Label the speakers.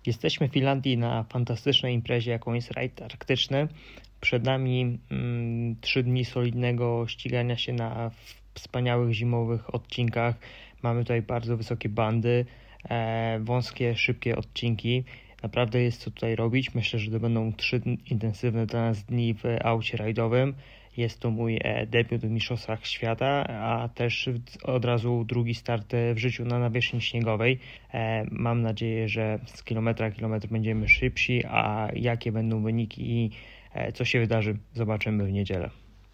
Speaker 1: Jesteśmy w Finlandii na fantastycznej imprezie, jaką jest rajd arktyczny. Przed nami 3 dni solidnego ścigania się na wspaniałych zimowych odcinkach. Mamy tutaj bardzo wysokie bandy, wąskie, szybkie odcinki. Naprawdę jest co tutaj robić. Myślę, że to będą 3 intensywne dla nas dni w aucie rajdowym. Jest to mój debiut w Mistrzostwach Świata, a też od razu drugi start w życiu na nawierzchni śniegowej. Mam nadzieję, że z kilometra na kilometr będziemy szybsi, a jakie będą wyniki i co się wydarzy, zobaczymy w niedzielę.